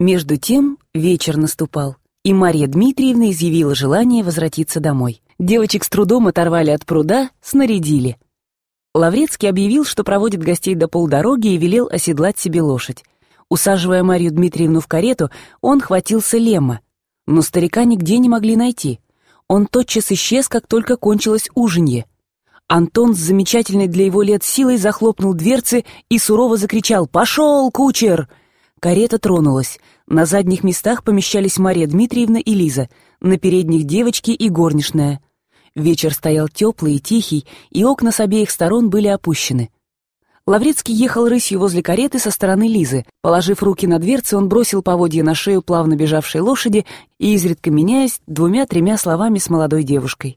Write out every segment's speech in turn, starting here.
Между тем вечер наступал, и Марья Дмитриевна изъявила желание возвратиться домой. Девочек с трудом оторвали от пруда, снарядили. Лаврецкий объявил, что проводит гостей до полдороги, и велел оседлать себе лошадь. Усаживая Марью Дмитриевну в карету, он хватился Лемма, но старика нигде не могли найти. Он тотчас исчез, как только кончилось ужинье. Антон с замечательной для его лет силой захлопнул дверцы и сурово закричал: «Пошел, кучер!» Карета тронулась. На задних местах помещались Марья Дмитриевна и Лиза, на передних девочки и горничная. Вечер стоял теплый и тихий, и окна с обеих сторон были опущены. Лаврецкий ехал рысью возле кареты со стороны Лизы. Положив руки на дверцы, он бросил поводья на шею плавно бежавшей лошади и, изредка меняясь, 2-3 словами с молодой девушкой.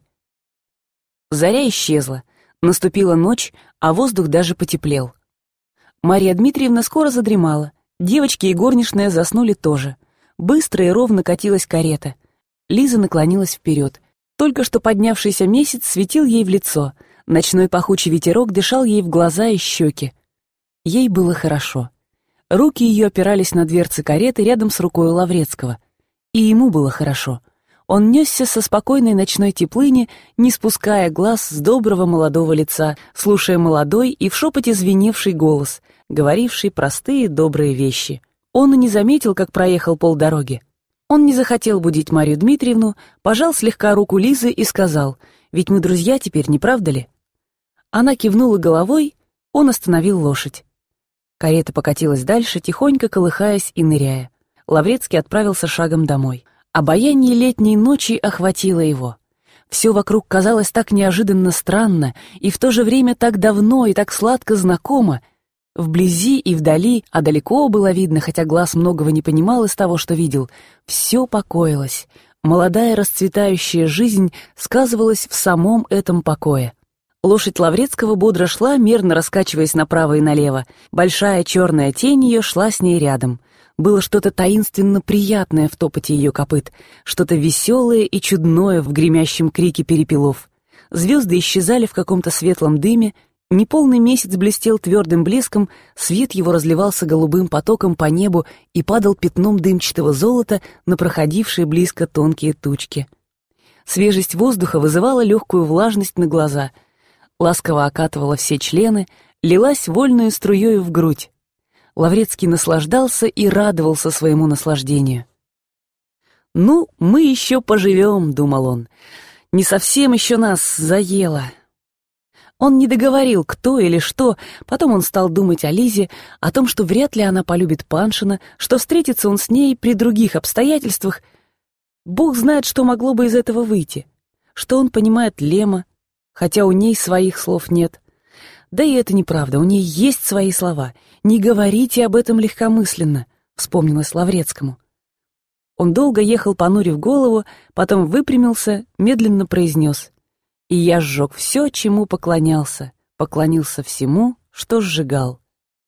Заря исчезла, наступила ночь, а воздух даже потеплел. Марья Дмитриевна скоро задремала. Девочки и горничная заснули тоже. Быстро и ровно катилась карета. Лиза наклонилась вперед. Только что поднявшийся месяц светил ей в лицо. Ночной пахучий ветерок дышал ей в глаза и щеки. Ей было хорошо. Руки ее опирались на дверцы кареты рядом с рукой Лаврецкого. И ему было хорошо. Он несся со спокойной ночной теплыни, не спуская глаз с доброго молодого лица, слушая молодой и в шепоте звеневший голос, говоривший простые добрые вещи. Он и не заметил, как проехал полдороги. Он не захотел будить Марью Дмитриевну, пожал слегка руку Лизы и сказал: «Ведь мы друзья теперь, не правда ли?» Она кивнула головой, он остановил лошадь. Карета покатилась дальше, тихонько колыхаясь и ныряя. Лаврецкий отправился шагом домой. Обаяние летней ночи охватило его. Все вокруг казалось так неожиданно странно и в то же время так давно и так сладко знакомо. Вблизи и вдали, а далеко было видно, хотя глаз многого не понимал из того, что видел, все покоилось. Молодая расцветающая жизнь сказывалась в самом этом покое. Лошадь Лаврецкого бодро шла, мерно раскачиваясь направо и налево. Большая черная тень ее шла с ней рядом. Было что-то таинственно приятное в топоте ее копыт, что-то веселое и чудное в гремящем крике перепелов. Звезды исчезали в каком-то светлом дыме, неполный месяц блестел твердым блеском, свет его разливался голубым потоком по небу и падал пятном дымчатого золота на проходившие близко тонкие тучки. Свежесть воздуха вызывала легкую влажность на глаза, ласково окатывала все члены, лилась вольную струёю в грудь. Лаврецкий наслаждался и радовался своему наслаждению. «Ну, мы еще поживем», — думал он. «Не совсем еще нас заело». Он не договорил, кто или что, потом он стал думать о Лизе, о том, что вряд ли она полюбит Паншина, что встретится он с ней при других обстоятельствах. Бог знает, что могло бы из этого выйти, что он понимает Лема, хотя у ней своих слов нет. Да и это неправда, у ней есть свои слова. «Не говорите об этом легкомысленно», — вспомнилось Лаврецкому. Он долго ехал, понурив голову, потом выпрямился, медленно произнес: «И я сжег все, чему поклонялся, поклонился всему, что сжигал».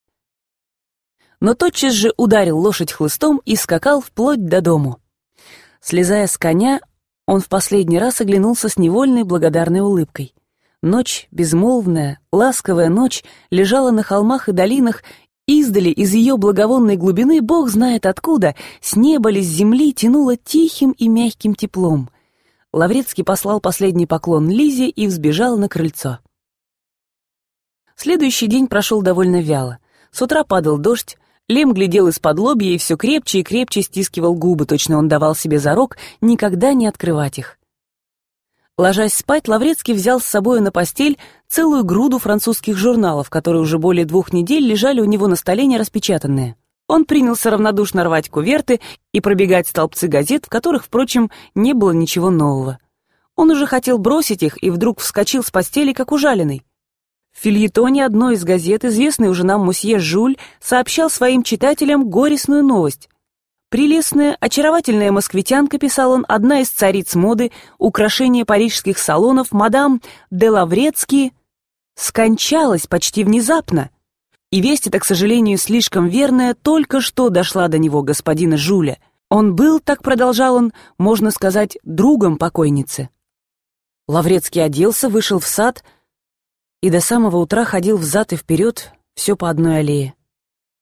Но тотчас же ударил лошадь хлыстом и скакал вплоть до дому. Слезая с коня, он в последний раз оглянулся с невольной благодарной улыбкой. Ночь, безмолвная, ласковая ночь, лежала на холмах и долинах. Издали, из ее благовонной глубины, бог знает откуда, с неба ли с земли тянуло тихим и мягким теплом. Лаврецкий послал последний поклон Лизе и взбежал на крыльцо. Следующий день прошел довольно вяло. С утра падал дождь, Лем глядел из-под лобья и все крепче и крепче стискивал губы, точно он давал себе зарок никогда не открывать их. Ложась спать, Лаврецкий взял с собой на постель целую груду французских журналов, которые уже более 2 недель лежали у него на столе нераспечатанные. Он принялся равнодушно рвать куверты и пробегать столбцы газет, в которых, впрочем, не было ничего нового. Он уже хотел бросить их и вдруг вскочил с постели, как ужаленный. В фельетоне одной из газет известный уже нам мусье Жюль сообщал своим читателям горестную новость. «Прелестная, очаровательная москвитянка», — писал он, — «одна из цариц моды, украшение парижских салонов, мадам де Лаврецкий, скончалась почти внезапно. И весть эта, к сожалению, слишком верная, только что дошла до него, господина Жюля. Он был, так продолжал он, можно сказать, другом покойницы». Лаврецкий оделся, вышел в сад и до самого утра ходил взад и вперед, все по одной аллее.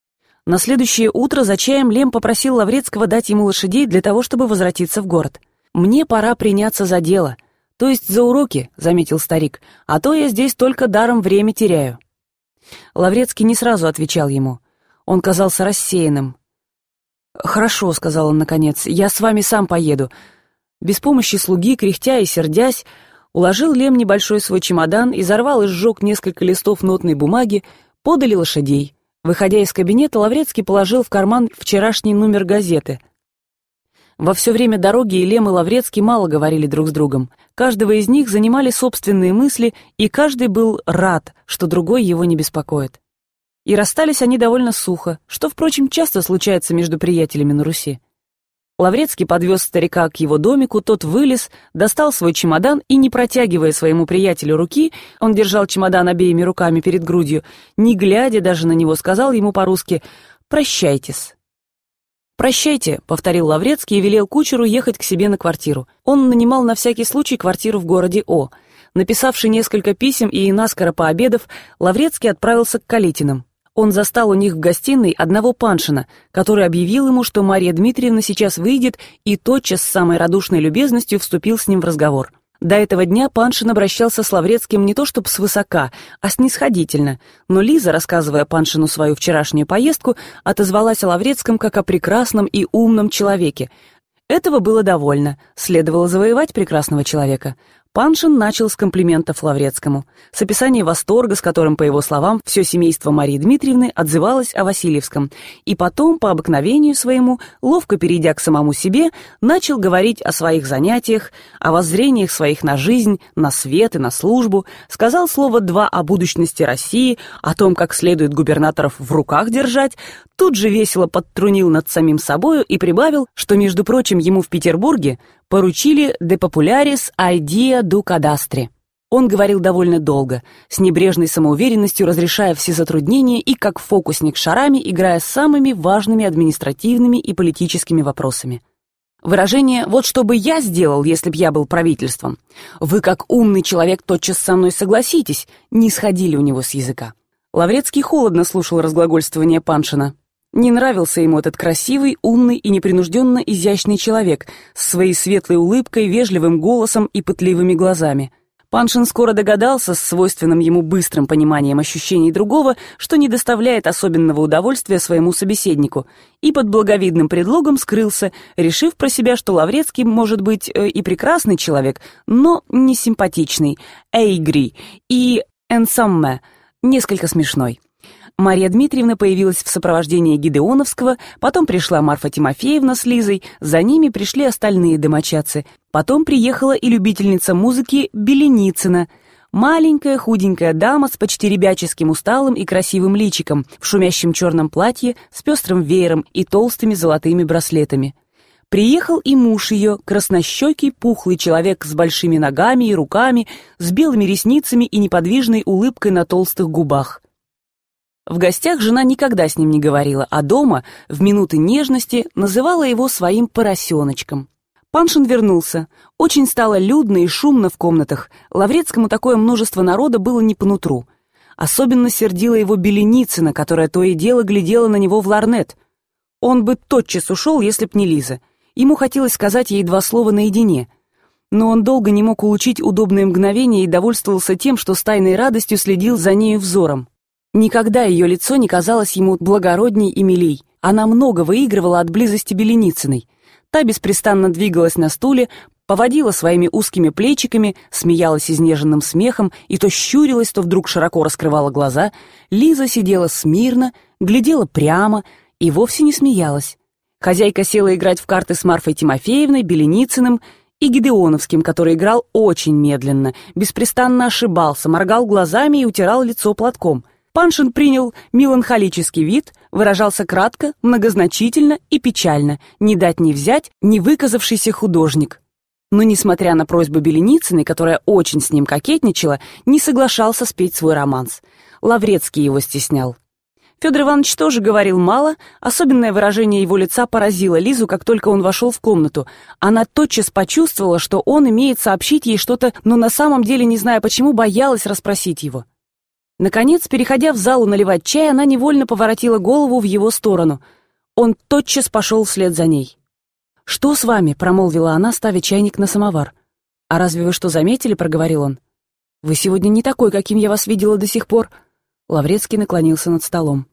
На следующее утро за чаем Лем попросил Лаврецкого дать ему лошадей для того, чтобы возвратиться в город. «Мне пора приняться за дело, то есть за уроки», — заметил старик, «а то я здесь только даром время теряю». Лаврецкий не сразу отвечал ему. Он казался рассеянным. «Хорошо», — сказал он наконец, — «я с вами сам поеду». Без помощи слуги, кряхтя и сердясь, уложил Лем небольшой свой чемодан, изорвал и сжег несколько листов нотной бумаги, подали лошадей. Выходя из кабинета, Лаврецкий положил в карман вчерашний номер газеты. Во все время дороги и Лем, и Лаврецкий мало говорили друг с другом. Каждого из них занимали собственные мысли, и каждый был рад, что другой его не беспокоит. И расстались они довольно сухо, что, впрочем, часто случается между приятелями на Руси. Лаврецкий подвез старика к его домику, тот вылез, достал свой чемодан и, не протягивая своему приятелю руки, он держал чемодан обеими руками перед грудью, не глядя даже на него, сказал ему по-русски «Прощайтесь». «Прощайте», — повторил Лаврецкий и велел кучеру ехать к себе на квартиру. Он нанимал на всякий случай квартиру в городе О. Написавши несколько писем и наскоро пообедав, Лаврецкий отправился к Калитиным. Он застал у них в гостиной одного Паншина, который объявил ему, что Марья Дмитриевна сейчас выйдет, и тотчас с самой радушной любезностью вступил с ним в разговор. До этого дня Паншин обращался с Лаврецким не то чтобы свысока, а снисходительно, но Лиза, рассказывая Паншину свою вчерашнюю поездку, отозвалась о Лаврецком как о прекрасном и умном человеке. Этого было довольно, следовало завоевать прекрасного человека. Паншин начал с комплиментов Лаврецкому, с описания восторга, с которым, по его словам, все семейство Марии Дмитриевны отзывалось о Васильевском, и потом, по обыкновению своему, ловко перейдя к самому себе, начал говорить о своих занятиях, о воззрениях своих на жизнь, на свет и на службу, сказал слово два о будущности России, о том, как следует губернаторов в руках держать, тут же весело подтрунил над самим собою и прибавил, что, между прочим, ему в Петербурге поручили «de popularis idea du cadastre». Он говорил довольно долго, с небрежной самоуверенностью разрешая все затруднения и как фокусник шарами, играя с самыми важными административными и политическими вопросами. Выражение «вот что бы я сделал, если б я был правительством», «вы как умный человек тотчас со мной согласитесь», не сходили у него с языка. Лаврецкий холодно слушал разглагольствование Паншина. Не нравился ему этот красивый, умный и непринужденно изящный человек с своей светлой улыбкой, вежливым голосом и пытливыми глазами. Паншин скоро догадался с свойственным ему быстрым пониманием ощущений другого, что не доставляет особенного удовольствия своему собеседнику, и под благовидным предлогом скрылся, решив про себя, что Лаврецкий может быть и прекрасный человек, но не симпатичный, эйгри и энсамме, несколько смешной. Марья Дмитриевна появилась в сопровождении Гидеоновского, потом пришла Марфа Тимофеевна с Лизой, за ними пришли остальные домочадцы. Потом приехала и любительница музыки Беленицына, маленькая худенькая дама с почти ребяческим усталым и красивым личиком, в шумящем черном платье, с пестрым веером и толстыми золотыми браслетами. Приехал и муж ее, краснощекий, пухлый человек с большими ногами и руками, с белыми ресницами и неподвижной улыбкой на толстых губах. В гостях жена никогда с ним не говорила, а дома, в минуты нежности, называла его своим поросеночком. Паншин вернулся. Очень стало людно и шумно в комнатах. Лаврецкому такое множество народа было не по нутру. Особенно сердила его Беленицына, которая то и дело глядела на него в ларнет. Он бы тотчас ушел, если б не Лиза. Ему хотелось сказать ей два слова наедине. Но он долго не мог улучить удобное мгновение и довольствовался тем, что с тайной радостью следил за нею взором. Никогда ее лицо не казалось ему благородней и милей. Она много выигрывала от близости Беленицыной. Та беспрестанно двигалась на стуле, поводила своими узкими плечиками, смеялась изнеженным смехом и то щурилась, то вдруг широко раскрывала глаза. Лиза сидела смирно, глядела прямо и вовсе не смеялась. Хозяйка села играть в карты с Марфой Тимофеевной, Беленицыным и Гидеоновским, который играл очень медленно, беспрестанно ошибался, моргал глазами и утирал лицо платком. Паншин принял меланхолический вид, выражался кратко, многозначительно и печально, не дать не взять, не выказавшийся художник. Но, несмотря на просьбу Беленицыной, которая очень с ним кокетничала, не соглашался спеть свой романс. Лаврецкий его стеснял. Федор Иванович тоже говорил мало, особенное выражение его лица поразило Лизу, как только он вошел в комнату. Она тотчас почувствовала, что он имеет сообщить ей что-то, но на самом деле, не зная почему, боялась расспросить его. Наконец, переходя в залу наливать чай, она невольно поворотила голову в его сторону. Он тотчас пошел вслед за ней. «Что с вами?» — промолвила она, ставя чайник на самовар. «А разве вы что заметили?» — проговорил он. «Вы сегодня не такой, каким я вас видела до сих пор». Лаврецкий наклонился над столом.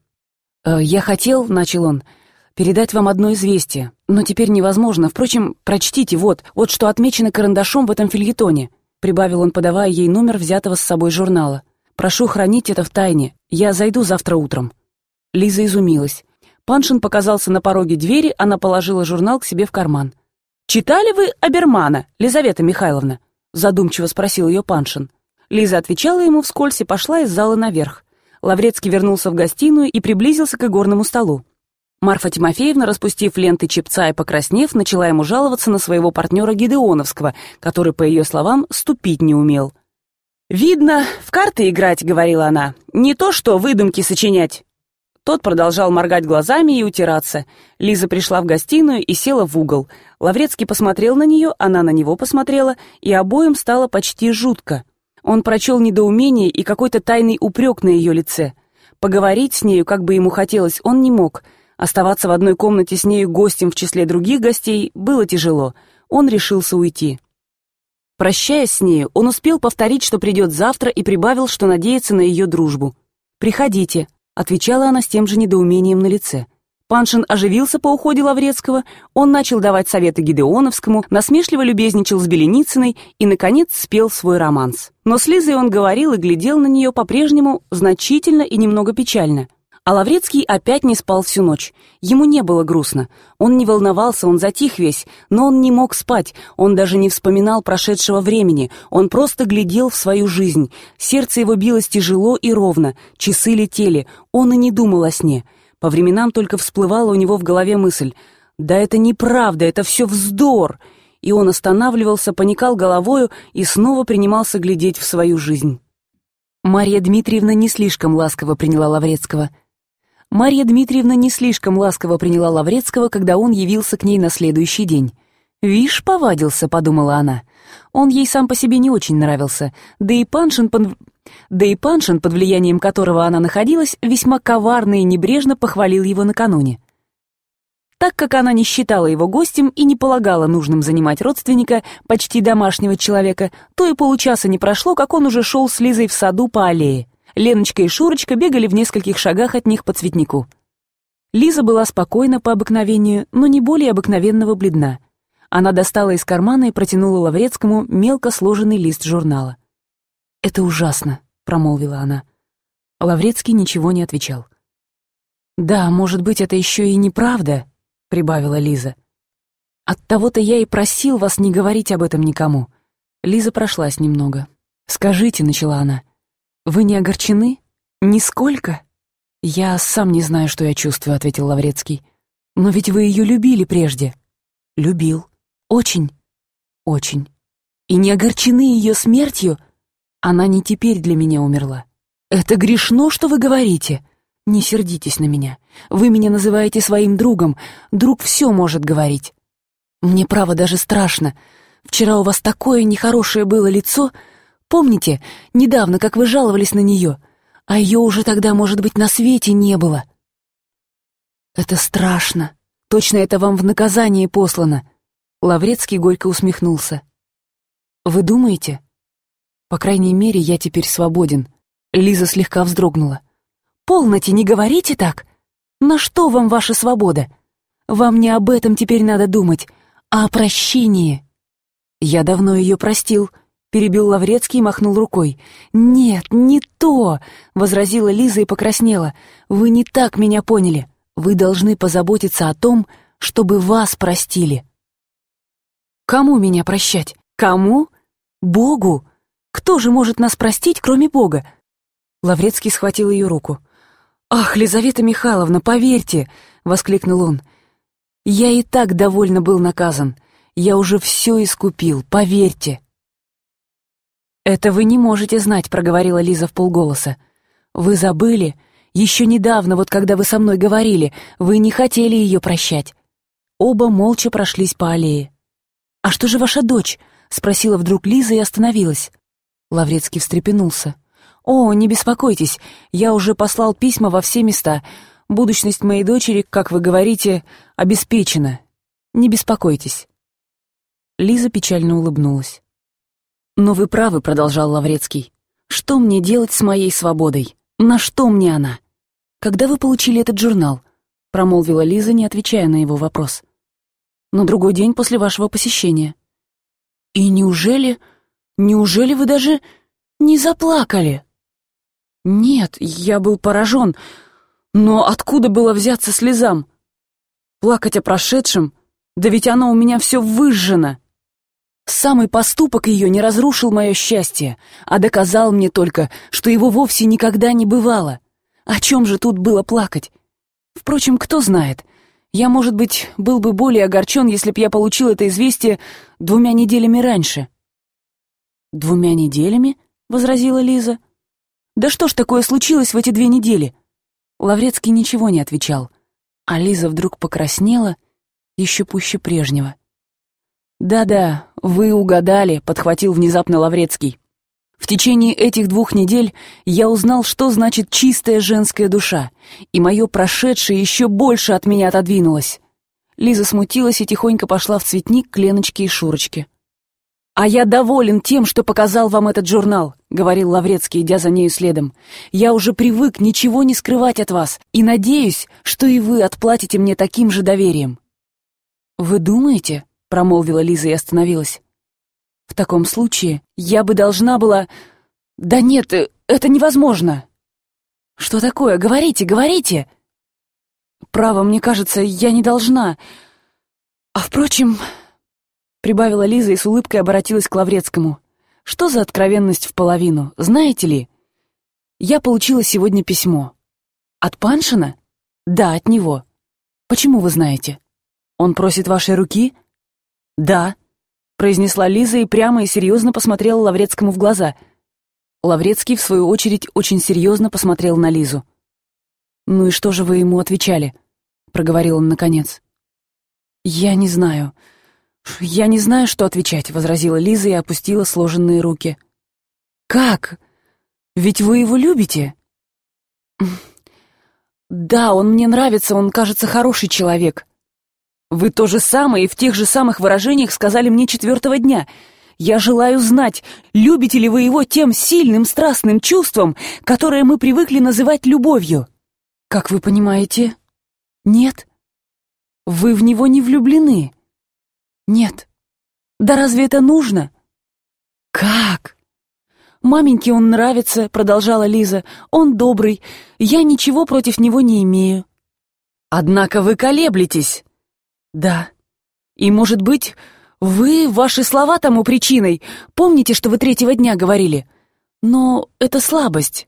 «Я хотел», — начал он, — «передать вам одно известие, но теперь невозможно. Впрочем, прочтите, вот что отмечено карандашом в этом фельетоне», — прибавил он, подавая ей номер взятого с собой журнала. «Прошу хранить это в тайне. Я зайду завтра утром». Лиза изумилась. Паншин показался на пороге двери, она положила журнал к себе в карман. «Читали вы Обермана, Лизавета Михайловна?» — задумчиво спросил ее Паншин. Лиза отвечала ему вскользь и пошла из зала наверх. Лаврецкий вернулся в гостиную и приблизился к игорному столу. Марфа Тимофеевна, распустив ленты чепца и покраснев, начала ему жаловаться на своего партнера Гедеоновского, который, по ее словам, ступить не умел. «Видно, в карты играть, — говорила она, — не то что выдумки сочинять». Тот продолжал моргать глазами и утираться. Лиза пришла в гостиную и села в угол. Лаврецкий посмотрел на нее, она на него посмотрела, и обоим стало почти жутко. Он прочел недоумение и какой-то тайный упрек на ее лице. Поговорить с нею, как бы ему хотелось, он не мог. Оставаться в одной комнате с нею гостем в числе других гостей было тяжело. Он решился уйти. Прощаясь с нею, он успел повторить, что придет завтра, и прибавил, что надеется на ее дружбу. «Приходите», — отвечала она с тем же недоумением на лице. Паншин оживился по уходе Лаврецкого, он начал давать советы Гедеоновскому, насмешливо любезничал с Беленицыной и, наконец, спел свой романс. Но с Лизой он говорил и глядел на нее по-прежнему значительно и немного печально. А Лаврецкий опять не спал всю ночь. Ему не было грустно. Он не волновался, он затих весь, но он не мог спать, он даже не вспоминал прошедшего времени, он просто глядел в свою жизнь. Сердце его билось тяжело и ровно, часы летели, он и не думал о сне. По временам только всплывала у него в голове мысль: «Да это неправда, это все вздор!» И он останавливался, поникал головою и снова принимался глядеть в свою жизнь. Марья Дмитриевна не слишком ласково приняла Лаврецкого. Когда он явился к ней на следующий день. «Вишь, повадился», — подумала она. Он ей сам по себе не очень нравился, да и Паншин, под влиянием которого она находилась, весьма коварно и небрежно похвалил его накануне. Так как она не считала его гостем и не полагала нужным занимать родственника, почти домашнего человека, то и получаса не прошло, как он уже шел с Лизой в саду по аллее. Леночка и Шурочка бегали в нескольких шагах от них по цветнику. Лиза была спокойна по обыкновению, но не более обыкновенного бледна. Она достала из кармана и протянула Лаврецкому мелко сложенный лист журнала. «Это ужасно», — промолвила она. Лаврецкий ничего не отвечал. «Да, может быть, это еще и неправда», — прибавила Лиза. «Оттого-то я и просил вас не говорить об этом никому». Лиза прошлась немного. «Скажите», — начала она, — «вы не огорчены? Нисколько?» «Я сам не знаю, что я чувствую», — ответил Лаврецкий. «Но ведь вы ее любили прежде». «Любил. Очень. Очень. И не огорчены ее смертью? Она не теперь для меня умерла. Это грешно, что вы говорите. Не сердитесь на меня. Вы меня называете своим другом. Друг все может говорить. Мне, право, даже страшно. Вчера у вас такое нехорошее было лицо. Помните, недавно, как вы жаловались на нее? А ее уже тогда, может быть, на свете не было. Это страшно. Точно это вам в наказание послано». Лаврецкий горько усмехнулся. «Вы думаете? По крайней мере, я теперь свободен». Лиза слегка вздрогнула. «Полноте, не говорите так! На что вам ваша свобода? Вам не об этом теперь надо думать, а о прощении». «Я давно ее простил», — перебил Лаврецкий и махнул рукой. «Нет, не то!» — возразила Лиза и покраснела. «Вы не так меня поняли. Вы должны позаботиться о том, чтобы вас простили». «Кому меня прощать? Кому? Богу! Кто же может нас простить, кроме Бога?» Лаврецкий схватил ее руку. «Ах, Лизавета Михайловна, поверьте!» — воскликнул он. «Я и так довольно был наказан. Я уже все искупил, поверьте». «Это вы не можете знать», — проговорила Лиза вполголоса. «Вы забыли? Еще недавно, вот когда вы со мной говорили, вы не хотели ее прощать». Оба молча прошлись по аллее. «А что же ваша дочь?» — спросила вдруг Лиза и остановилась. Лаврецкий встрепенулся. «О, не беспокойтесь, я уже послал письма во все места. Будущность моей дочери, как вы говорите, обеспечена. Не беспокойтесь». Лиза печально улыбнулась. «Но вы правы», — продолжал Лаврецкий. «Что мне делать с моей свободой? На что мне она?» «Когда вы получили этот журнал?» — промолвила Лиза, не отвечая на его вопрос. «На другой день после вашего посещения». «И неужели вы даже не заплакали?» «Нет, я был поражен. Но откуда было взяться слезам? Плакать о прошедшем? Да ведь оно у меня все выжжено. Самый поступок ее не разрушил мое счастье, а доказал мне только, что его вовсе никогда не бывало. О чем же тут было плакать? Впрочем, кто знает. Я, может быть, был бы более огорчен, если б я получил это известие 2 неделями раньше». «2 неделями?» — возразила Лиза. «Да что ж такое случилось в эти 2 недели?» Лаврецкий ничего не отвечал, а Лиза вдруг покраснела еще пуще прежнего. «Да-да, вы угадали», — подхватил внезапно Лаврецкий. «В течение этих 2 недель я узнал, что значит чистая женская душа, и мое прошедшее еще больше от меня отодвинулось». Лиза смутилась и тихонько пошла в цветник к Леночке и Шурочке. «А я доволен тем, что показал вам этот журнал», — говорил Лаврецкий, идя за нею следом. «Я уже привык ничего не скрывать от вас, и надеюсь, что и вы отплатите мне таким же доверием». «Вы думаете?» — промолвила Лиза и остановилась. «В таком случае я бы должна была...» «Да нет, это невозможно!» «Что такое? Говорите, говорите!» «Право, мне кажется, я не должна. А впрочем...» Прибавила Лиза и с улыбкой обратилась к Лаврецкому. «Что за откровенность в половину, знаете ли? Я получила сегодня письмо. От Паншина? Да, от него. Почему вы знаете? Он просит вашей руки? Да», — произнесла Лиза и прямо и серьезно посмотрела Лаврецкому в глаза. Лаврецкий, в свою очередь, очень серьезно посмотрел на Лизу. «Ну и что же вы ему отвечали?» — проговорил он наконец. «Я не знаю. «Я не знаю, что отвечать», — возразила Лиза и опустила сложенные руки. «Как? Ведь вы его любите?» «Да, он мне нравится, он, кажется, хороший человек». «Вы то же самое и в тех же самых выражениях сказали мне 4-го дня. Я желаю знать, любите ли вы его тем сильным страстным чувством, которое мы привыкли называть любовью». «Как вы понимаете, нет. Вы в него не влюблены». «Нет. Да разве это нужно?» «Как?» «Маменьке он нравится», — продолжала Лиза. «Он добрый. Я ничего против него не имею». «Однако вы колеблетесь». «Да. И, может быть, ваши слова тому причиной. Помните, что вы 3-го дня говорили? Но это слабость».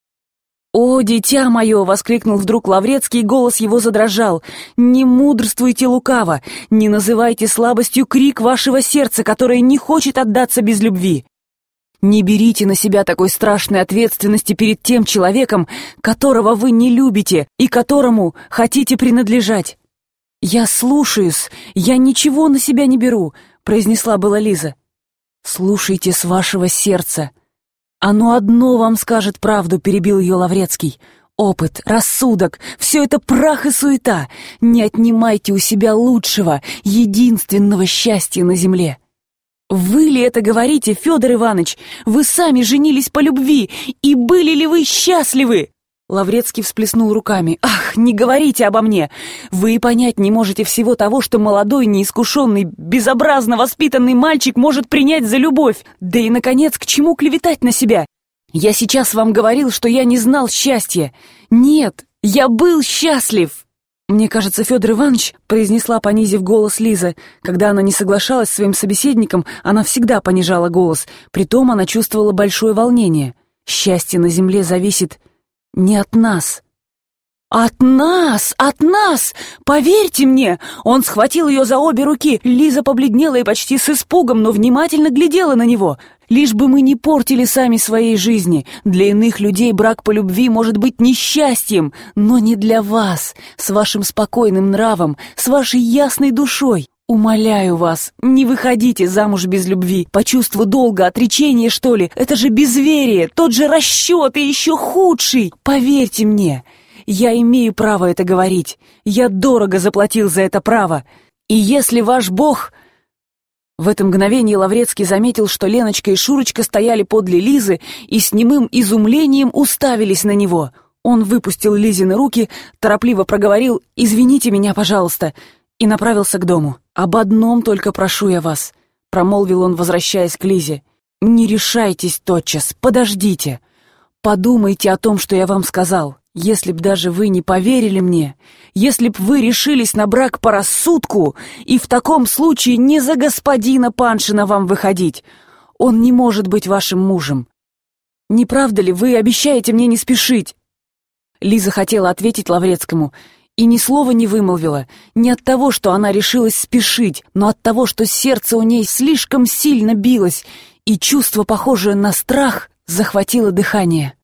«О, дитя мое!» — воскликнул вдруг Лаврецкий, и голос его задрожал. «Не мудрствуйте лукаво, не называйте слабостью крик вашего сердца, которое не хочет отдаться без любви. Не берите на себя такой страшной ответственности перед тем человеком, которого вы не любите и которому хотите принадлежать». «Я слушаюсь, я ничего на себя не беру», — произнесла была Лиза. «Слушайте с вашего сердца. Оно одно вам скажет правду», — перебил ее Лаврецкий. «Опыт, рассудок — все это прах и суета. Не отнимайте у себя лучшего, единственного счастья на земле». «Вы ли это говорите, Федор Иванович? Вы сами женились по любви, и были ли вы счастливы?» Лаврецкий всплеснул руками. «Ах, не говорите обо мне! Вы и понять не можете всего того, что молодой, неискушенный, безобразно воспитанный мальчик может принять за любовь. Да и, наконец, к чему клеветать на себя? Я сейчас вам говорил, что я не знал счастья. Нет, я был счастлив!» «Мне кажется, Федор Иванович», — произнесла, понизив голос Лиза, когда она не соглашалась с своим собеседником, она всегда понижала голос, притом она чувствовала большое волнение. «Счастье на земле зависит не от нас». «От нас! От нас! Поверьте мне!» Он схватил ее за обе руки. Лиза побледнела и почти с испугом, но внимательно глядела на него. «Лишь бы мы не портили сами своей жизни. Для иных людей брак по любви может быть несчастьем, но не для вас, с вашим спокойным нравом, с вашей ясной душой. Умоляю вас, не выходите замуж без любви. По чувству долга, отречения, что ли? Это же безверие, тот же расчет и еще худший. Поверьте мне, я имею право это говорить. Я дорого заплатил за это право. И если ваш Бог...» В это мгновение Лаврецкий заметил, что Леночка и Шурочка стояли подле Лизы и с немым изумлением уставились на него. Он выпустил Лизины руки, торопливо проговорил «Извините меня, пожалуйста», и направился к дому. «Об одном только прошу я вас», — промолвил он, возвращаясь к Лизе. «Не решайтесь тотчас, подождите. Подумайте о том, что я вам сказал. Если б даже вы не поверили мне, если б вы решились на брак по рассудку, и в таком случае не за господина Паншина вам выходить. Он не может быть вашим мужем. Не правда ли, вы обещаете мне не спешить?» Лиза хотела ответить Лаврецкому, и ни слова не вымолвила, не от того, что она решилась спешить, но от того, что сердце у ней слишком сильно билось, и чувство, похожее на страх, захватило дыхание.